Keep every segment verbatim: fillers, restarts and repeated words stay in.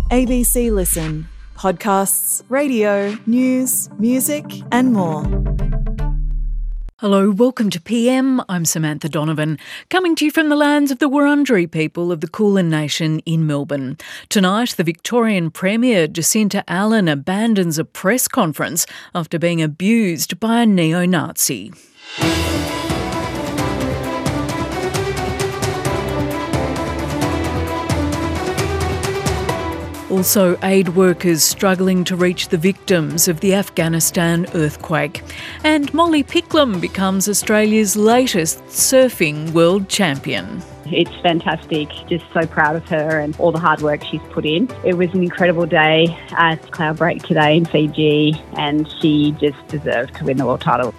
A B C Listen. Podcasts, radio, news, music and more. Hello, welcome to P M. I'm Samantha Donovan, coming to you from the lands of the Wurundjeri people of the Kulin Nation in Melbourne. Tonight, the Victorian Premier Jacinta Allen abandons a press conference after being abused by a neo-Nazi. Also, aid workers struggling to reach the victims of the Afghanistan earthquake. And Molly Picklum becomes Australia's latest surfing world champion. It's fantastic. Just so proud of her and all the hard work she's put in. It was an incredible day at Cloudbreak today in Fiji, and she just deserved to win the world title.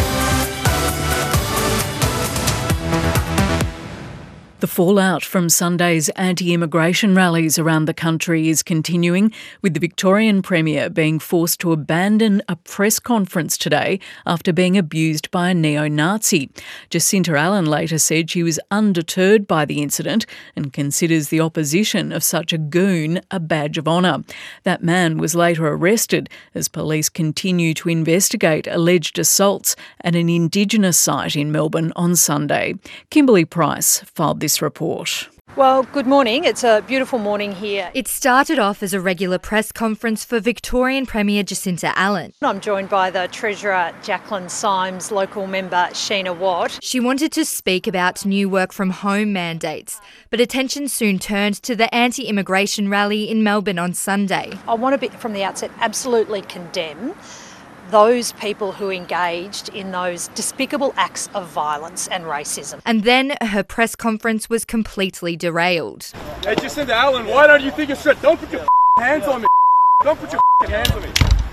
The fallout from Sunday's anti-immigration rallies around the country is continuing, with the Victorian Premier being forced to abandon a press conference today after being abused by a neo-Nazi. Jacinta Allen later said she was undeterred by the incident and considers the opposition of such a goon a badge of honour. That man was later arrested as police continue to investigate alleged assaults at an Indigenous site in Melbourne on Sunday. Kimberly Price filed this report. Well, good morning. It's a beautiful morning here. It started off as a regular press conference for Victorian Premier Jacinta Allen. I'm joined by the Treasurer Jacqueline Symes, local member Sheena Watt. She wanted to speak about new work from home mandates, but attention soon turned to the anti-immigration rally in Melbourne on Sunday. I want to, be, from the outset, absolutely condemn those people who engaged in those despicable acts of violence and racism. And then her press conference was completely derailed. Hey, Jacinta Allen, why don't you think it's straight? Don't put your hands on me. Don't put your hands on me.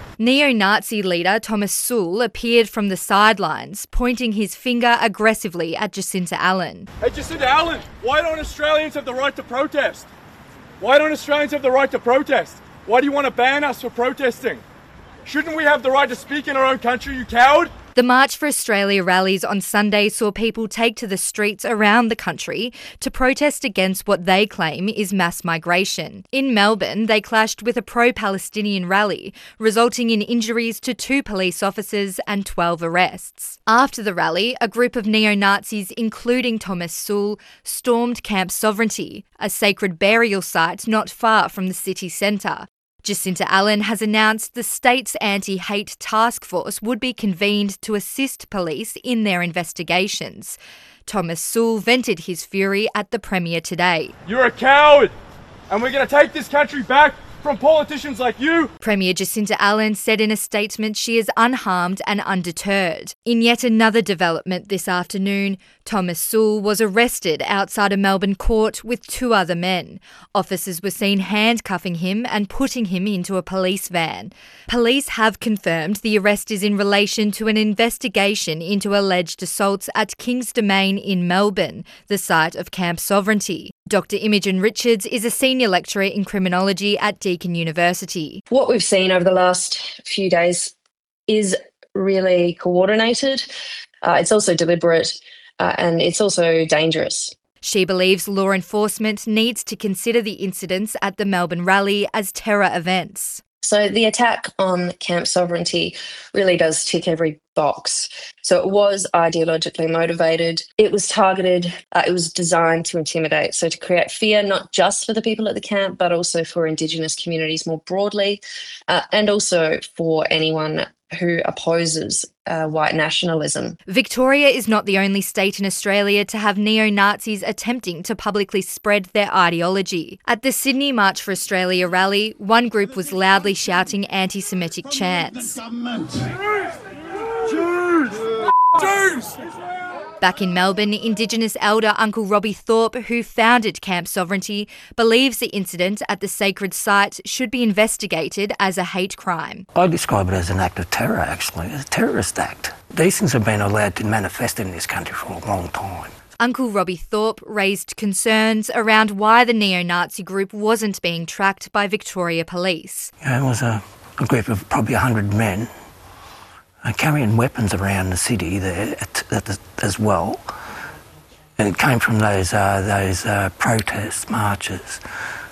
Neo-Nazi leader Thomas Sewell appeared from the sidelines, pointing his finger aggressively at Jacinta Allen. Hey, Jacinta Allen, why don't Australians have the right to protest? Why don't Australians have the right to protest? Why do you want to ban us for protesting? Shouldn't we have the right to speak in our own country, you coward? The March for Australia rallies on Sunday saw people take to the streets around the country to protest against what they claim is mass migration. In Melbourne, they clashed with a pro-Palestinian rally, resulting in injuries to two police officers and twelve arrests. After the rally, a group of neo-Nazis, including Thomas Sewell, stormed Camp Sovereignty, a sacred burial site not far from the city centre. Jacinta Allen has announced the state's anti-hate task force would be convened to assist police in their investigations. Thomas Sewell vented his fury at the Premier today. You're a coward, and we're going to take this country back from politicians like you. Premier Jacinta Allen said in a statement she is unharmed and undeterred. In yet another development this afternoon, Thomas Sewell was arrested outside a Melbourne court with two other men. Officers were seen handcuffing him and putting him into a police van. Police have confirmed the arrest is in relation to an investigation into alleged assaults at King's Domain in Melbourne, the site of Camp Sovereignty. Doctor Imogen Richards is a senior lecturer in criminology at Deakin University. What we've seen over the last few days is really coordinated. Uh, it's also deliberate uh, and it's also dangerous. She believes law enforcement needs to consider the incidents at the Melbourne rally as terror events. So the attack on Camp Sovereignty really does tick every box. So it was ideologically motivated. It was targeted. Uh, it was designed to intimidate. So to create fear, not just for the people at the camp, but also for Indigenous communities more broadly, uh, and also for anyone who opposes uh, white nationalism. Victoria is not the only state in Australia to have neo-Nazis attempting to publicly spread their ideology. At the Sydney March for Australia rally, one group was loudly shouting anti-Semitic chants. Back in Melbourne, Indigenous elder Uncle Robbie Thorpe, who founded Camp Sovereignty, believes the incident at the sacred site should be investigated as a hate crime. I describe it as an act of terror, actually, a terrorist act. These things have been allowed to manifest in this country for a long time. Uncle Robbie Thorpe raised concerns around why the neo-Nazi group wasn't being tracked by Victoria Police. Yeah, it was a, a group of probably one hundred men uh, carrying weapons around the city there at, at the, as well. And it came from those uh, those uh, protest marches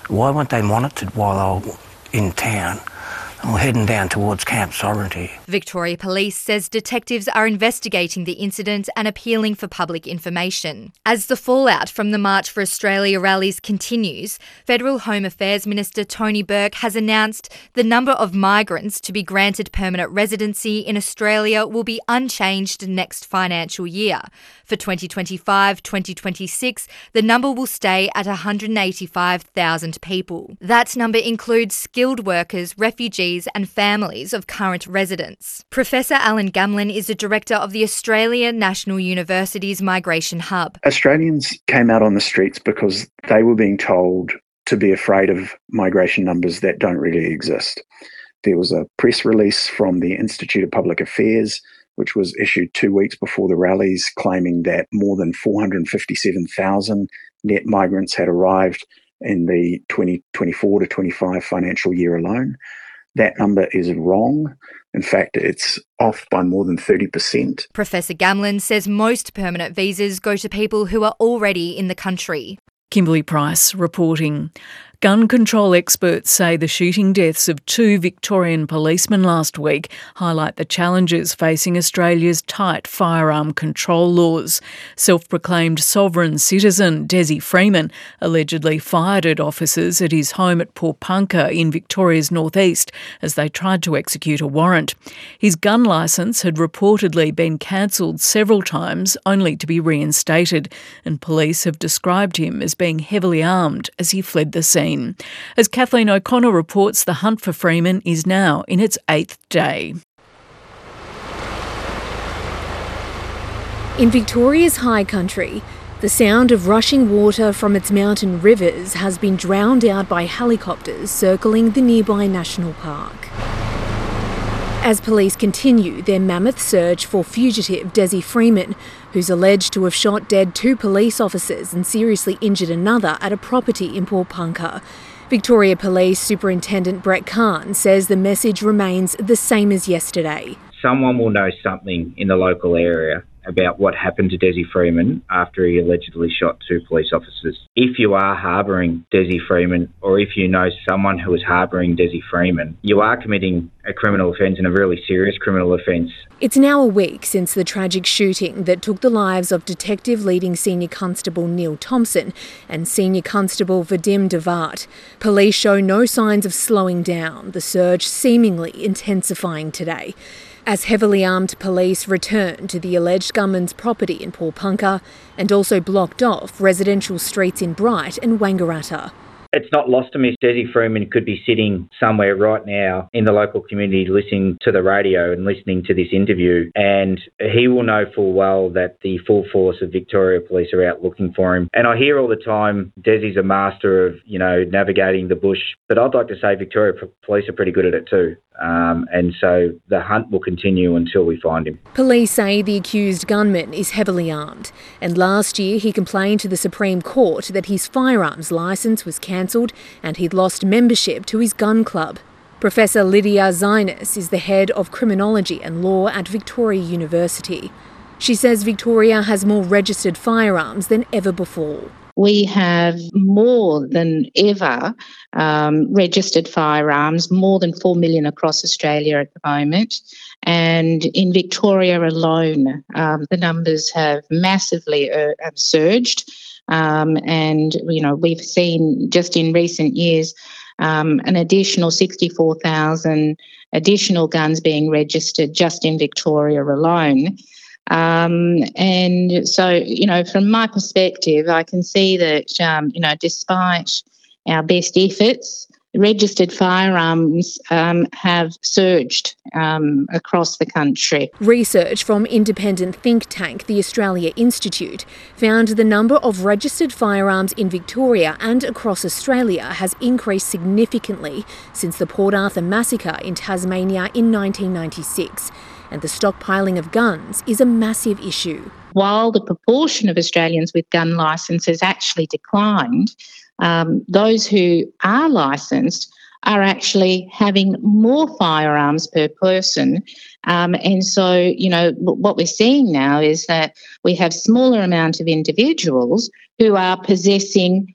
Why weren't they monitored while they were in town? Or heading down towards Camp Sovereignty. Victoria Police says detectives are investigating the incident and appealing for public information. As the fallout from the March for Australia rallies continues, Federal Home Affairs Minister Tony Burke has announced the number of migrants to be granted permanent residency in Australia will be unchanged next financial year. For twenty twenty-five twenty twenty-six, the number will stay at one hundred eighty-five thousand people. That number includes skilled workers, refugees and families of current residents. Professor Alan Gamlin is the director of the Australia National University's Migration Hub. Australians came out on the streets because they were being told to be afraid of migration numbers that don't really exist. There was a press release from the Institute of Public Affairs, which was issued two weeks before the rallies, claiming that more than four hundred fifty-seven thousand net migrants had arrived in the twenty twenty-four to twenty-five financial year alone. That number is wrong. In fact, it's off by more than thirty percent. Professor Gamlin says most permanent visas go to people who are already in the country. Kimberly Price reporting. Gun control experts say the shooting deaths of two Victorian policemen last week highlight the challenges facing Australia's tight firearm control laws. Self-proclaimed sovereign citizen Desi Freeman allegedly fired at officers at his home at Porepunkah in Victoria's northeast as they tried to execute a warrant. His gun licence had reportedly been cancelled several times only to be reinstated, and police have described him as being heavily armed as he fled the scene. As Kathleen O'Connor reports, the hunt for Freeman is now in its eighth day. In Victoria's high country, the sound of rushing water from its mountain rivers has been drowned out by helicopters circling the nearby national park. As police continue their mammoth search for fugitive Desi Freeman, who's alleged to have shot dead two police officers and seriously injured another at a property in Porepunkah. Victoria Police Superintendent Brett Khan says the message remains the same as yesterday. Someone will know something in the local area about what happened to Desi Freeman after he allegedly shot two police officers. If you are harbouring Desi Freeman, or if you know someone who is harbouring Desi Freeman, you are committing a criminal offence and a really serious criminal offence. It's now a week since the tragic shooting that took the lives of Detective Leading Senior Constable Neil Thompson and Senior Constable Vadim Devart. Police show no signs of slowing down, the surge seemingly intensifying today, as heavily armed police returned to the alleged gunman's property in Porepunkah and also blocked off residential streets in Bright and Wangaratta. It's not lost to me Desi Freeman could be sitting somewhere right now in the local community listening to the radio and listening to this interview, and he will know full well that the full force of Victoria Police are out looking for him. And I hear all the time Desi's a master of, you know, navigating the bush, but I'd like to say Victoria Police are pretty good at it too. Um, and so the hunt will continue until we find him. Police say the accused gunman is heavily armed, and last year he complained to the Supreme Court that his firearms licence was cancelled and he'd lost membership to his gun club. Professor Lydia Zinus is the head of criminology and law at Victoria University. She says Victoria has more registered firearms than ever before. We have more than ever um, registered firearms, more than four million across Australia at the moment. And in Victoria alone, um, the numbers have massively uh, surged. Um, and, you know, we've seen just in recent years um, an additional sixty-four thousand additional guns being registered just in Victoria alone. Um, and so, you know, from my perspective, I can see that, um, you know, despite our best efforts, registered firearms um, have surged um, across the country. Research from independent think tank the Australia Institute found the number of registered firearms in Victoria and across Australia has increased significantly since the Port Arthur massacre in Tasmania in nineteen ninety-six. And the stockpiling of guns is a massive issue. While the proportion of Australians with gun licences actually declined, um, those who are licensed are actually having more firearms per person. Um, and so, you know, what we're seeing now is that we have smaller amount of individuals who are possessing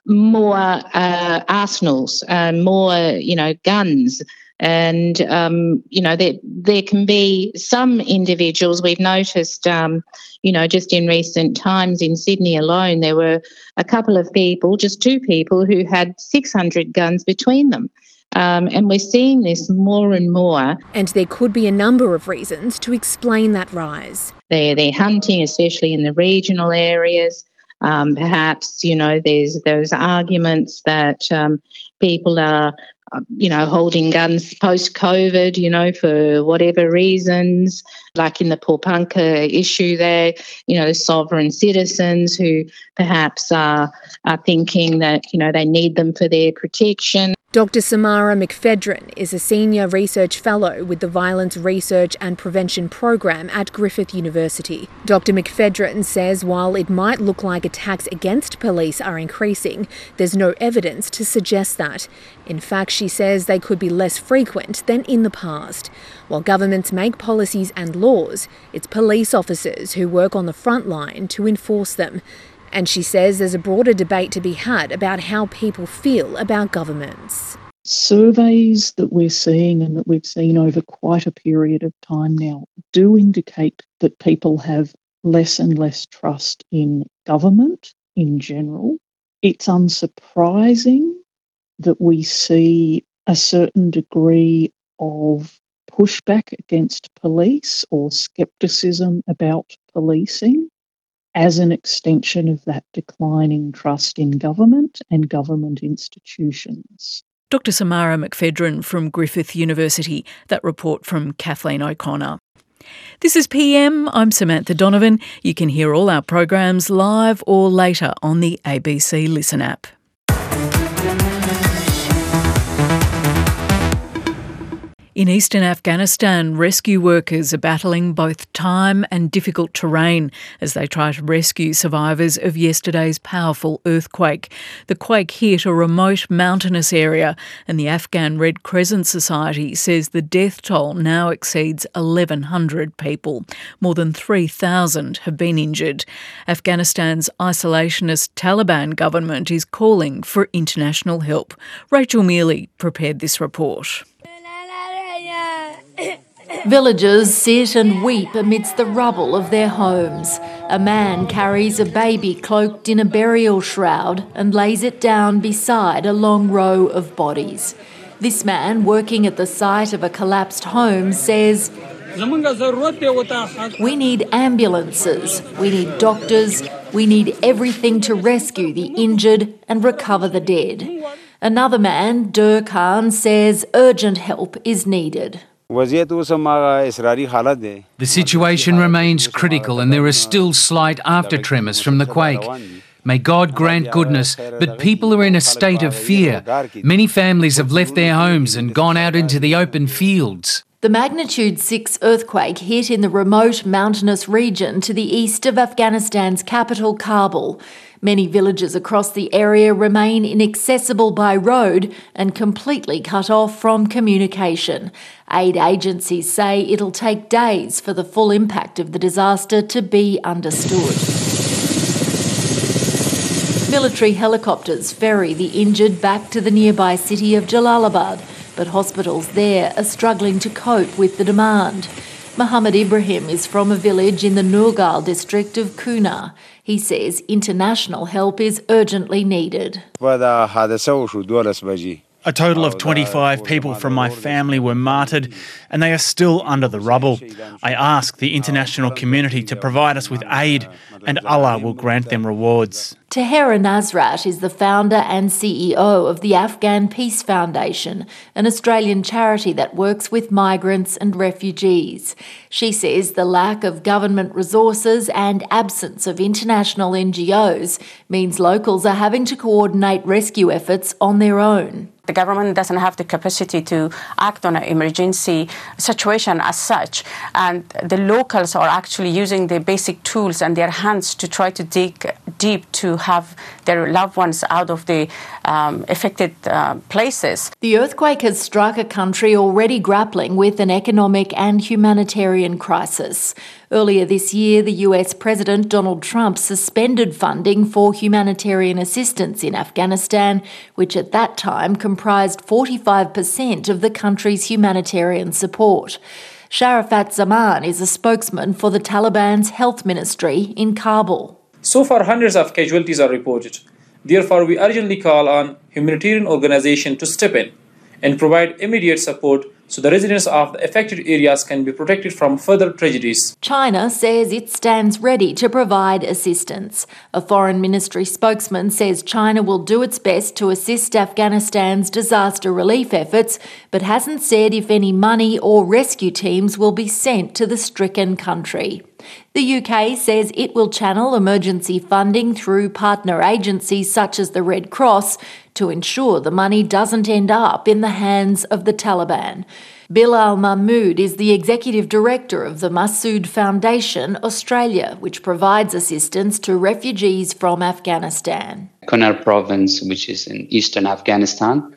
more uh, arsenals, uh, more, you know, guns. And, um, you know, there, there can be some individuals we've noticed, um, you know, just in recent times in Sydney alone, there were a couple of people, just two people, who had six hundred guns between them. Um, and we're seeing this more and more. And there could be a number of reasons to explain that rise. They're, they're hunting, especially in the regional areas. Um, perhaps, you know, there's those arguments that um, people are, you know, holding guns post-COVID, you know, for whatever reasons, like in the Paulpunka issue there, you know, sovereign citizens who perhaps are, are thinking that, you know, they need them for their protection. Doctor Samara McPhedran is a Senior Research Fellow with the Violence Research and Prevention Program at Griffith University. Doctor McPhedran says while it might look like attacks against police are increasing, there's no evidence to suggest that. In fact, she says they could be less frequent than in the past. While governments make policies and laws, it's police officers who work on the front line to enforce them. And she says there's a broader debate to be had about how people feel about governments. Surveys that we're seeing and that we've seen over quite a period of time now do indicate that people have less and less trust in government in general. It's unsurprising that we see a certain degree of pushback against police or scepticism about policing as an extension of that declining trust in government and government institutions. Doctor Samara McPhedran from Griffith University. That report from Kathleen O'Connor. This is P M. I'm Samantha Donovan. You can hear all our programs live or later on the A B C Listen app. In eastern Afghanistan, rescue workers are battling both time and difficult terrain as they try to rescue survivors of yesterday's powerful earthquake. The quake hit a remote mountainous area, and the Afghan Red Crescent Society says the death toll now exceeds eleven hundred people. More than three thousand have been injured. Afghanistan's isolationist Taliban government is calling for international help. Rachel Mealy prepared this report. Villagers sit and weep amidst the rubble of their homes. A man carries a baby cloaked in a burial shroud and lays it down beside a long row of bodies. This man, working at the site of a collapsed home, says, "We need ambulances, we need doctors, we need everything to rescue the injured and recover the dead." Another man, Dur Khan, says urgent help is needed. The situation remains critical and there are still slight after-tremors from the quake. May God grant goodness, but people are in a state of fear. Many families have left their homes and gone out into the open fields. The magnitude six earthquake hit in the remote mountainous region to the east of Afghanistan's capital, Kabul. Many villages across the area remain inaccessible by road and completely cut off from communication. Aid agencies say it'll take days for the full impact of the disaster to be understood. Military helicopters ferry the injured back to the nearby city of Jalalabad, but hospitals there are struggling to cope with the demand. Muhammad Ibrahim is from a village in the Nurgal district of Kuna. He says international help is urgently needed. A total of twenty-five people from my family were martyred and they are still under the rubble. I ask the international community to provide us with aid and Allah will grant them rewards. Tahera Nasrat is the founder and C E O of the Afghan Peace Foundation, an Australian charity that works with migrants and refugees. She says the lack of government resources and absence of international N G Os means locals are having to coordinate rescue efforts on their own. The government doesn't have the capacity to act on an emergency situation as such, and the locals are actually using their basic tools and their hands to try to dig deep to have their loved ones out of the um, affected uh, places. The earthquake has struck a country already grappling with an economic and humanitarian crisis. Earlier this year, the U S President Donald Trump suspended funding for humanitarian assistance in Afghanistan, which at that time comprised forty-five percent of the country's humanitarian support. Sharafat Zaman is a spokesman for the Taliban's health ministry in Kabul. So far, hundreds of casualties are reported. Therefore, we urgently call on humanitarian organizations to step in and provide immediate support so the residents of the affected areas can be protected from further tragedies. China says it stands ready to provide assistance. A foreign ministry spokesman says China will do its best to assist Afghanistan's disaster relief efforts, but hasn't said if any money or rescue teams will be sent to the stricken country. The U K says it will channel emergency funding through partner agencies such as the Red Cross to ensure the money doesn't end up in the hands of the Taliban. Bilal Mahmood is the Executive Director of the Masood Foundation Australia, which provides assistance to refugees from Afghanistan. Kunar province, which is in eastern Afghanistan,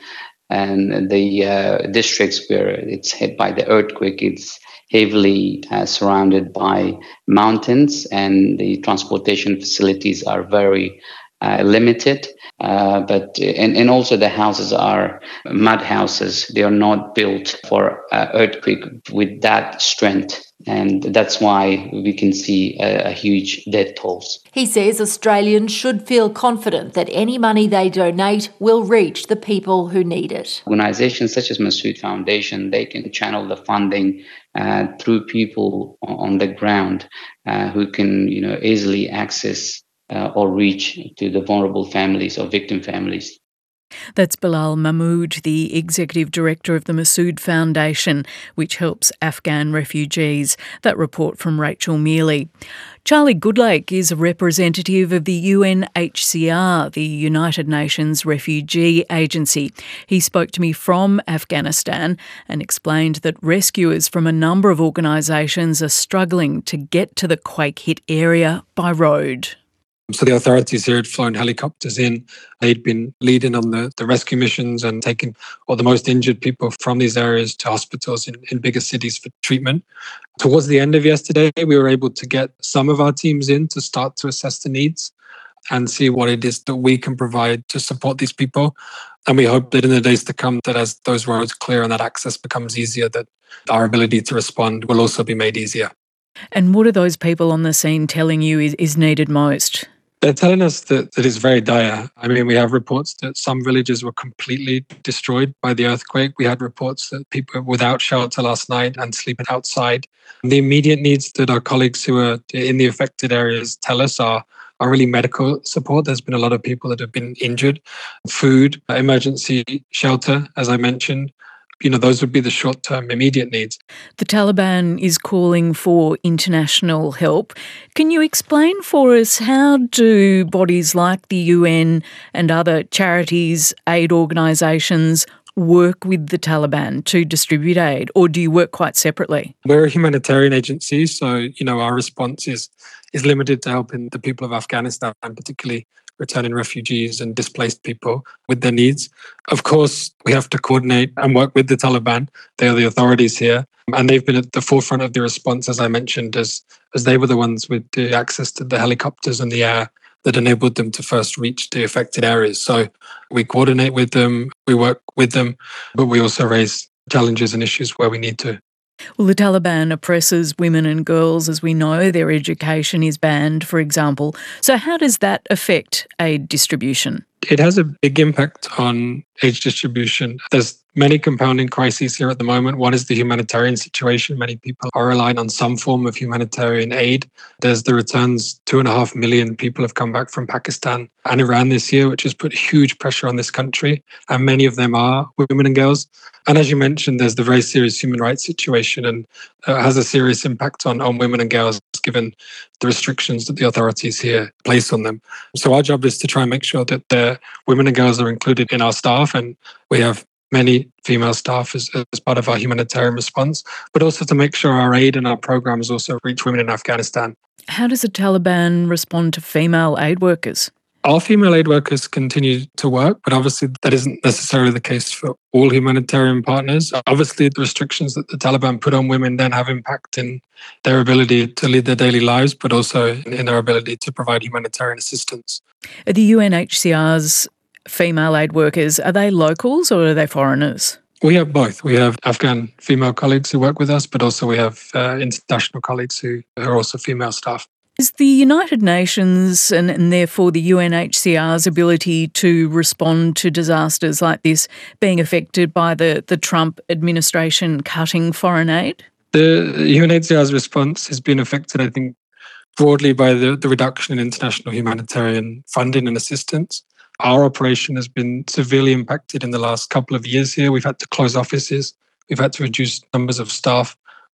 and the uh, districts where it's hit by the earthquake, it's heavily uh, surrounded by mountains, and the transportation facilities are very uh, limited. Uh, but and, and also the houses are mud houses. They are not built for uh, earthquake with that strength, and that's why we can see a, a huge death tolls. He says Australians should feel confident that any money they donate will reach the people who need it. Organizations such as Masood Foundation, they can channel the funding uh, through people on the ground uh, who can, you know, easily access Uh, or reach to the vulnerable families or victim families. That's Bilal Mahmood, the Executive Director of the Masood Foundation, which helps Afghan refugees. That report from Rachel Mealy. Charlie Goodlake is a representative of the U N H C R, the United Nations Refugee Agency. He spoke to me from Afghanistan and explained that rescuers from a number of organisations are struggling to get to the quake-hit area by road. So the authorities here had flown helicopters in. They'd been leading on the, the rescue missions and taking all the most injured people from these areas to hospitals in, in bigger cities for treatment. Towards the end of yesterday, we were able to get some of our teams in to start to assess the needs and see what it is that we can provide to support these people. And we hope that in the days to come, that as those roads clear and that access becomes easier, that our ability to respond will also be made easier. And what are those people on the scene telling you is, is needed most? They're telling us that, that it's very dire. I mean, we have reports that some villages were completely destroyed by the earthquake. We had reports that people were without shelter last night and sleeping outside. And the immediate needs that our colleagues who are in the affected areas tell us are, are really medical support. There's been a lot of people that have been injured. Food, emergency shelter, as I mentioned. You know, those would be the short-term immediate needs. The Taliban is calling for international help. Can you explain for us, how do bodies like the U N and other charities, aid organisations work with the Taliban to distribute aid, or do you work quite separately? We're a humanitarian agency, so, you know, our response is, is limited to helping the people of Afghanistan, and particularly returning refugees and displaced people with their needs. Of course, we have to coordinate and work with the Taliban. They are the authorities here. And they've been at the forefront of the response, as I mentioned, as, as they were the ones with the access to the helicopters and the air that enabled them to first reach the affected areas. So we coordinate with them, we work with them, but we also raise challenges and issues where we need to. Well, the Taliban oppresses women and girls, as we know. Their education is banned, for example. So how does that affect aid distribution? It has a big impact on aid distribution. There's many compounding crises here at the moment. One is the humanitarian situation. Many people are relying on some form of humanitarian aid. There's the returns. Two and a half million people have come back from Pakistan and Iran this year, which has put huge pressure on this country. And many of them are women and girls. And as you mentioned, there's the very serious human rights situation, and uh, has a serious impact on, on women and girls, given the restrictions that the authorities here place on them. So our job is to try and make sure that the women and girls are included in our staff, and we have many female staff as, as part of our humanitarian response, but also to make sure our aid and our programs also reach women in Afghanistan. How does the Taliban respond to female aid workers? Our female aid workers continue to work, but obviously that isn't necessarily the case for all humanitarian partners. Obviously, the restrictions that the Taliban put on women then have impact in their ability to lead their daily lives, but also in their ability to provide humanitarian assistance. Are the U N H C R's female aid workers, are they locals or are they foreigners? We have both. We have Afghan female colleagues who work with us, but also we have uh, international colleagues who are also female staff. Is the United Nations and, and therefore the U N H C R's ability to respond to disasters like this being affected by the, the Trump administration cutting foreign aid? The U N H C R's response has been affected, I think, broadly by the, the reduction in international humanitarian funding and assistance. Our operation has been severely impacted in the last couple of years here. We've had to close offices. We've had to reduce numbers of staff.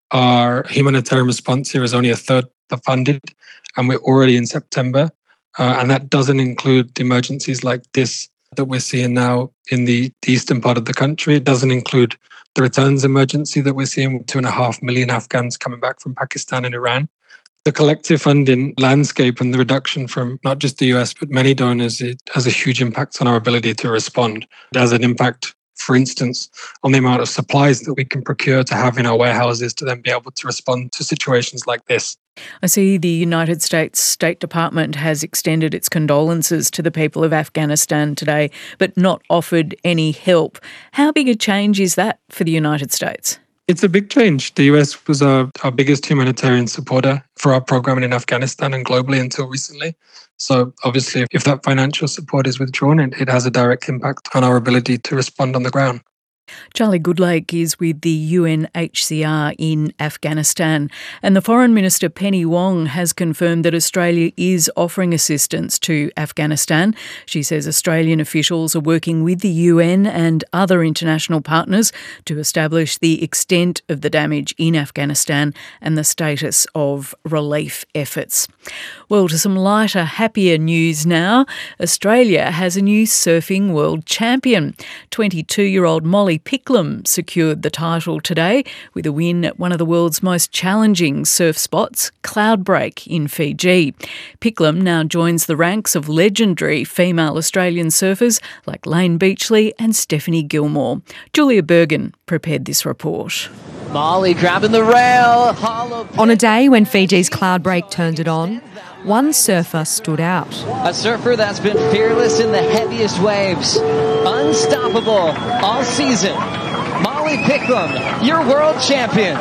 Our humanitarian response here is only a third funded, and we're already in September. Uh, and that doesn't include emergencies like this that we're seeing now in the, the eastern part of the country. It doesn't include the returns emergency that we're seeing with two and a half million Afghans coming back from Pakistan and Iran. The collective funding landscape and the reduction from not just the U S, but many donors, it has a huge impact on our ability to respond. It has an impact, for instance, on the amount of supplies that we can procure to have in our warehouses to then be able to respond to situations like this. I see the United States State Department has extended its condolences to the people of Afghanistan today, but not offered any help. How big a change is that for the United States? It's a big change. The U S was our, our biggest humanitarian supporter for our program in Afghanistan and globally until recently. So obviously, if that financial support is withdrawn, it, it has a direct impact on our ability to respond on the ground. Charlie Goodlake is with the U N H C R in Afghanistan, and the Foreign Minister Penny Wong has confirmed that Australia is offering assistance to Afghanistan. She says Australian officials are working with the U N and other international partners to establish the extent of the damage in Afghanistan and the status of relief efforts. Well, to some lighter, happier news now. Australia has a new surfing world champion. twenty-two-year-old Molly Picklum secured the title today with a win at one of the world's most challenging surf spots, Cloudbreak in Fiji. Picklum now joins the ranks of legendary female Australian surfers like Lane Beachley and Stephanie Gilmore. Julia Bergen prepared this report. Molly grabbing the rail. Hollow. On a day when Fiji's Cloudbreak turned it on, one surfer stood out. A surfer that's been fearless in the heaviest waves. Unstoppable all season. Molly Picklum, your world champion.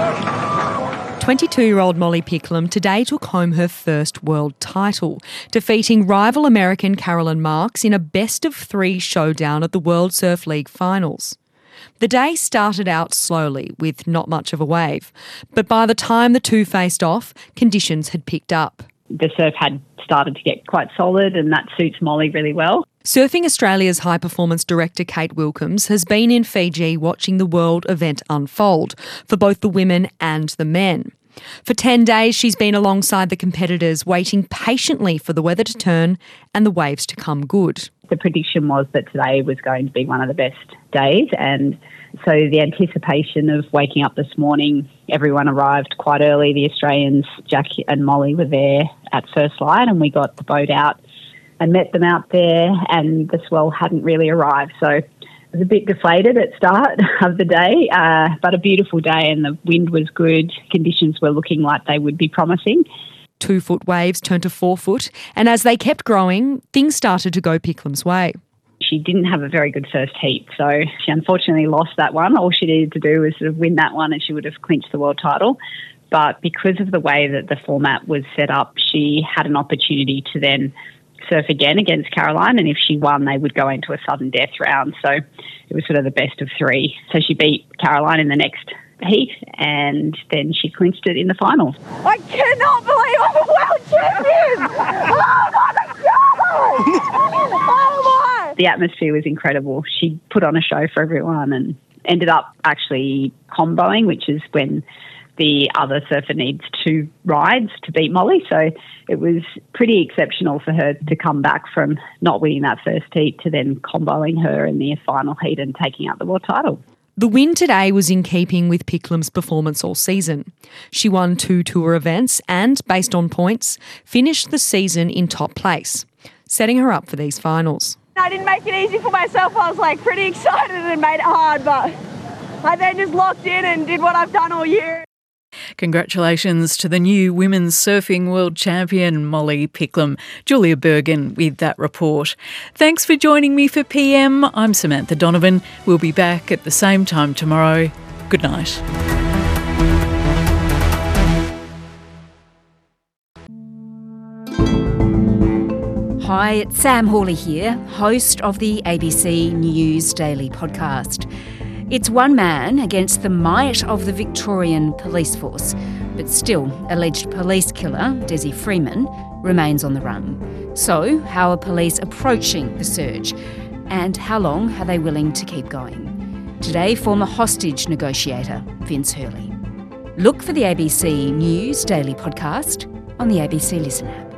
twenty-two-year-old Molly Picklum today took home her first world title, defeating rival American Carolyn Marks in a best-of-three showdown at the World Surf League finals. The day started out slowly, with not much of a wave, but by the time the two faced off, conditions had picked up. The surf had started to get quite solid, and that suits Molly really well. Surfing Australia's high-performance director Kate Wilkins has been in Fiji watching the world event unfold for both the women and the men. For ten days, she's been alongside the competitors, waiting patiently for the weather to turn and the waves to come good. The prediction was that today was going to be one of the best days, and so the anticipation of waking up this morning, everyone arrived quite early. The Australians, Jack and Molly, were there at first light, and we got the boat out and met them out there, and the swell hadn't really arrived. So it was a bit deflated at start of the day, uh, but a beautiful day, and the wind was good. Conditions were looking like they would be promising. Two-foot waves turned to four foot, and as they kept growing, things started to go Picklum's way. She didn't have a very good first heat, so she unfortunately lost that one. All she needed to do was sort of win that one, and she would have clinched the world title. But because of the way that the format was set up, she had an opportunity to then surf again against Caroline, and if she won, they would go into a sudden death round. So it was sort of the best of three. So she beat Caroline in the next heat, and then she clinched it in the final. I cannot believe I'm a world champion! Oh my God! Oh my! The atmosphere was incredible. She put on a show for everyone and ended up actually comboing, which is when the other surfer needs two rides to beat Molly. So it was pretty exceptional for her to come back from not winning that first heat to then comboing her in the final heat and taking out the world title. The win today was in keeping with Picklum's performance all season. She won two tour events and, based on points, finished the season in top place. setting her up for these finals. I didn't make it easy for myself. I was like pretty excited and made it hard, but I then just locked in and did what I've done all year. Congratulations to the new women's surfing world champion, Molly Picklum. Julia Bergen with that report. Thanks for joining me for P M. I'm Samantha Donovan. We'll be back at the same time tomorrow. Good night. Hi, it's Sam Hawley here, host of the A B C News Daily podcast. It's one man against the might of the Victorian police force, but still, alleged police killer Desi Freeman remains on the run. So, how are police approaching the search? And how long are they willing to keep going? Today, former hostage negotiator Vince Hurley. Look for the A B C News Daily podcast on the A B C Listen app.